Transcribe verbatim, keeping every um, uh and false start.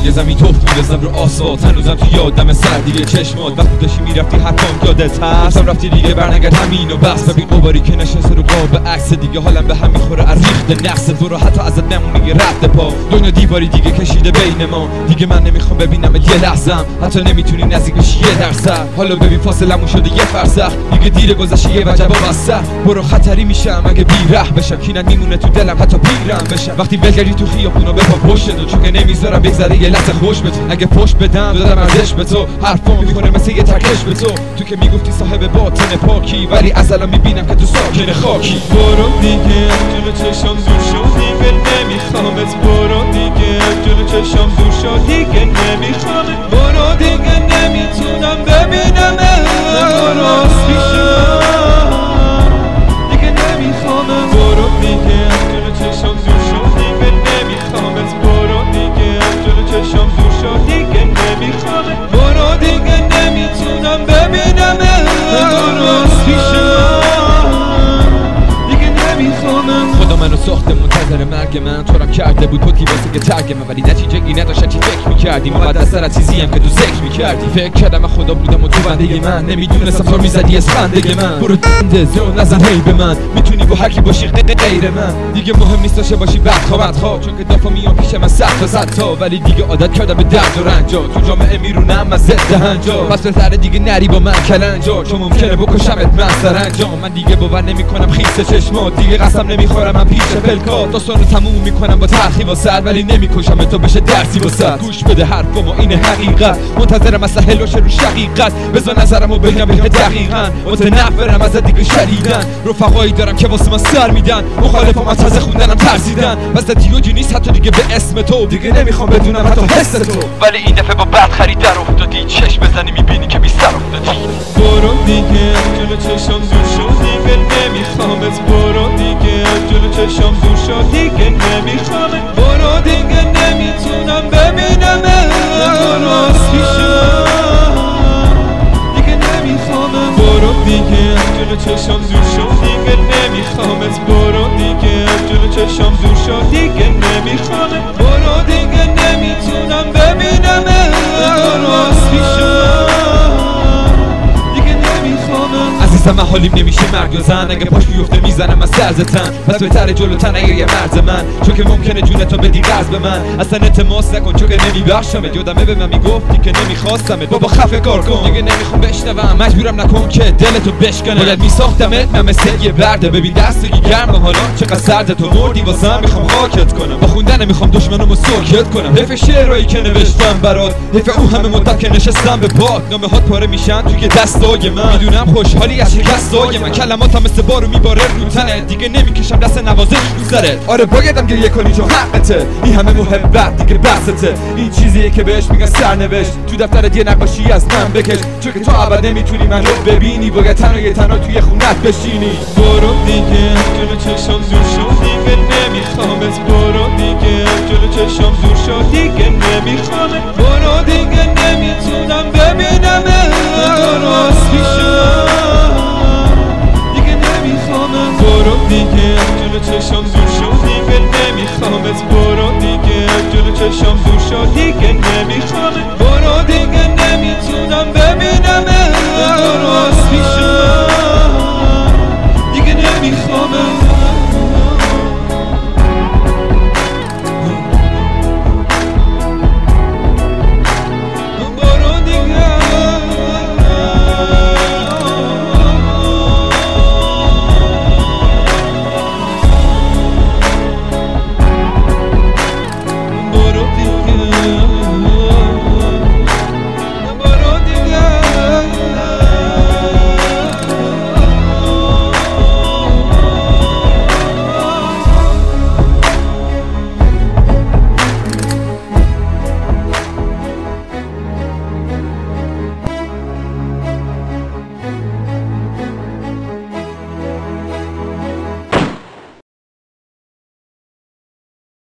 دیگه زمین توف میرزم رو آسفالت، هنوزم تو یادم سر دیگه چشمات وقتی داشتی میرفتی حتما یادت هست گفتم رفتی دیگه برنگرد همین و بس. ببین قباری که نشسته رو قاب عکس دیگه حالم به هم میخوره از ریخت نقص تو رو حتی ازت نمونه رفت پا. دنیا دیواری دیگه کشیده بین ما، دیگه من نمیخوام ببینم یه لحظم، حتی نمیتونی نزدیک بشی یه درصد. حالا ببین فاصلمون شده یه فرسخ، دیگه دیر گذشته یه وجب و بسته. برو خطری میشم اگه بیره بشم، کینت میمونه تو دلم حتی پیرم بشم. وقتی ولگردی تو خیابونا بپا پشت تو، چون که نمیذارم بگذره یه لحظه خوش به تو. اگه پشت بدم دادم ارزش به تو، حرفام میخوره مثل یه ترکش به تو. تو که میگفتی صاحب باطن پاکی، ولی از الان میبینم که تو ساکن خاکی. برو دیگه جلو چشم دور شو، دیگه نمیخوامت. برو دیگه جلو چشم دور شو، دیگه نمیخوامت. برو دیگه نمیتونم ببینمت. برو پیشم دیگه نمیخوامت. برو دیگه جلو چشم دور شو، دیگه نمیخوامت. برو دیگه جلو چشم دور شو، دیگه نمیخوامت. برو دیگه نمیتونم ببینمت. برو پیشم دیگه نمیخوامت. خدا منو ساخته منتظر مرگ من، تو رم کرده بود پوتی واسه که ترگ من، ولی نتیجه ای نداشت. چی فکر میکردی مقدس تر از چیزی هم که تو ذکر میکردی؟ فکر کردم من خدا بودم و تو بنده من، نمیدونستم تو میزدی از خنده من. برو دنده زیاد نزن هی به من، میتونی با هر کی باشی غیر من. دیگه مهم نیست داشته باشی بدخواه بدخواه، چون که دافا میام پیش من صد تا صد تا، ولی دیگه عادت کردم به درد و رنجا. تو جامعه میرونم از ضد هنجا، پس بهتر دیگه نری با من کلنجا، چون ممکنه بکشمت من سرانجام. من دیگه باور نمیکنم خیس چشمات، دیگه قسم نمیخورم من پیش پلکات. داستانو تموم میکنم با تلخی واسط، ولی نمیکشم تو بشه درسی واسط. گوش بده حرفمو این حقیقت، منتظرم از سهل رو شقیقت. بذار نظرمو بگم بگم دقیقاً، متنفرم از دیگه شدیدن. رفقایی دارم که واسه من سر میدن، مخالفم از تازه خوندنم ترسیدن. بس دیوجی نیست حتی دیگه به اسم تو، دیگه نمیخوام بدونم حتی حس تو. ولی این دفعه با بد خرید در افتادی، چشم بزنی میبینی که بی سر افتادی. برو دیگه جلو چشم دور شو، دیگه نمیخوامت. برو دیگه جلو چشم دور شو، دیگه نمیخوامت. برو دیگه نمیتونم ببینمت. برو پیشم دیگه نمیخوامت. برو دیگه جلو چشم دور شو، دیگه نمیخوامت. برو دیگه جلو چشم دور شو، دیگه نمیخوامت. برو دیگه نمیتونم ببینمت. برو پیشم دیگه نمیخوامت. عزیزم من حالیم نمیشه مرگ و زن، اگه پاش بیفته میزنم از سرزتن. پس بهتره جلوتن اگه یه مرز من، چون که ممکنه جونتو بدی قرض به من. اصلا التماس نکن چون که نمیبخشمت، یادمه به من میگفتی که نمیخواستمت. بابا خفه کار کن، دیگه نمیخوام بشنوم، مجبورم نکن که دلتو بشکنه. باید میساختمت من مثل یه برده، ببین دستگی گرمم حالا چقدر سرده. تو مردی واسم میخوام خاکت کنم، با خوندن میخوام دشمنمو سوکت کنم. حیف شعرایی که نوشتم برات، حیف اون همه مدت که نشستم به باد. نامه هات پاره میشن توی دستای من، میدونم خوشحالی از شکستای من. کلماتم مثل بارو میباره رو تنت، دیگه نمیکشم دست نوازش رو سرت. آره بایدم گریه کنی چون حقته، این همه محبت دیگه بسته. این چیزیه که بهش میگن سرنوشت، تو دفترت یه نقاشی از من بکش، چون که تو ابد نمیتونی من رو ببینی. باید تنها یه تنها توی خونت بشینی. برو دیگه جلو چشم دور شو، دیگه نمیخوامت. برو دیگه جلو چشم دور شو، دیگه نمیخوامت.